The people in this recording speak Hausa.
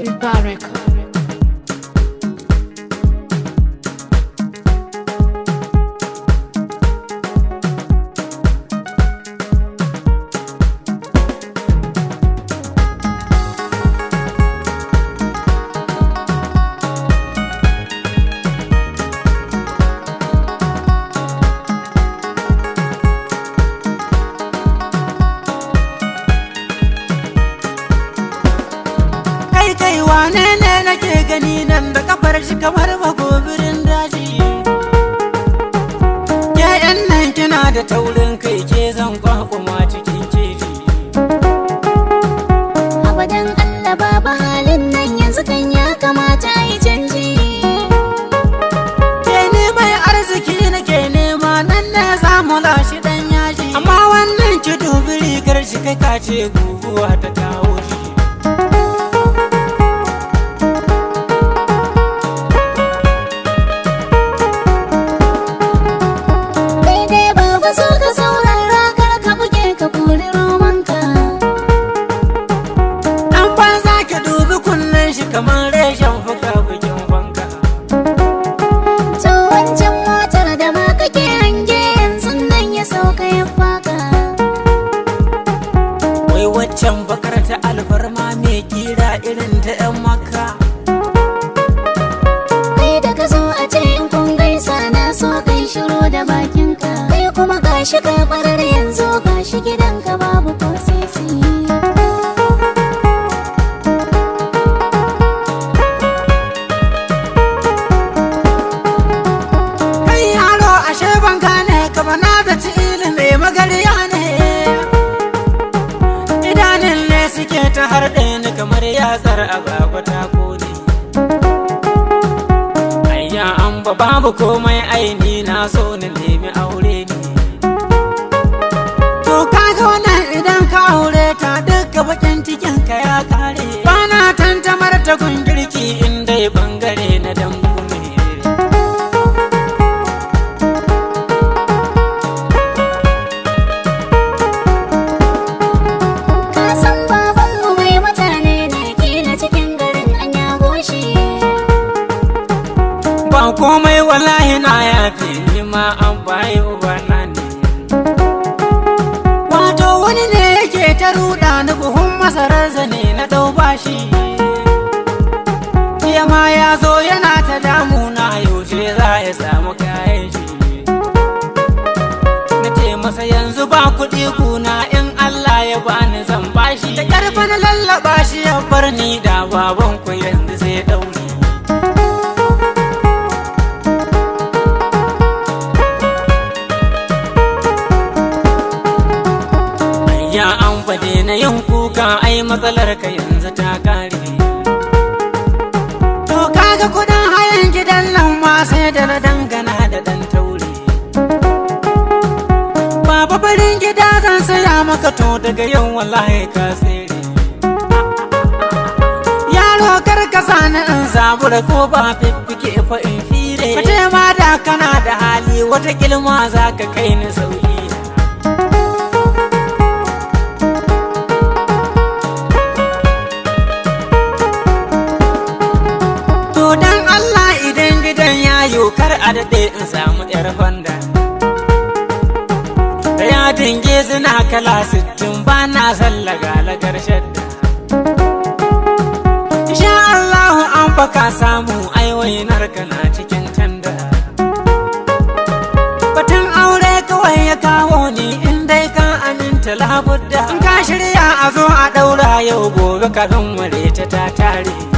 Mubarak. Wane ne nake gani nan da kafar shi kamar magobirin daji? Ke yan nan kina da taurin kai, ke zan kwakuma cikin keji. Abadan Allah baba halin nan yanzu kan ya kamata a yi canji. Ke ne mai arziki nake nema, nan ne zamu lashi dan yaji. Amma wannan ki dubi rigar shi kai ka ce guguwa ta kawo shi. Kamar reshen fuka bikin banka. To wancan motar da ma kake hange yanzu nan ya sauka ya faka. Wai waccan bakar ta alfarma mai kira irin ta 'yan Makka. Kai da ka zo a ce in kun gaisa na so kai shiru da bakinka. Kai kuma gashi ka barar yanzu gashi gidanka babu ko sisi. Magariya ne idanun ne suke ta harɗe ni kamar yatsar agwagwa ta kone. Ayya an babu komai aini na so ni nemi aure ne. To kaga wannan idan ka aure ta duka bakin cikin ka ya kare. Bana tantamar ta gun girki inda bangare na dambu ne. Ba komai wallahi na yafi ni ma an bayi ubana ne. Wato wani ne yake ta ruɗa ni buhun masarar zane na dau bashi. Jiya ma ya zo yana ta damuna yaushe za ya samu kayan shi. Na ce masa yanzu ba kuɗi kuna in Allah ya bani zan bashi. Da ƙarfa na lallaba shi ya bar ni da babanku yanzu sai ɗauri. Ya an fade na yin kuka ai matsalar ka yanzu ta kare. To kaga kudin hayan gidan nan ma sai da na dangana da dan taure. Baba farin gida zan saya maka to daga yau wallahi ka tsere. Yaro kar ka sani in zabura ko ba fiffike fa in fire. Mace ma da kana da hali wata kilma za ka kai ni sauki. Kar a daɗe in samu 'yar Honda da yadin gezina kala 60 ba na son lagar shadda. Insha Allahu an baka samu aiwainar ka na cikin tanda. Batun aure kawai ya kawo ni in dai ka aminta labudda. In ka shirya a zo a ɗaura yau gobe ka ware ta tare.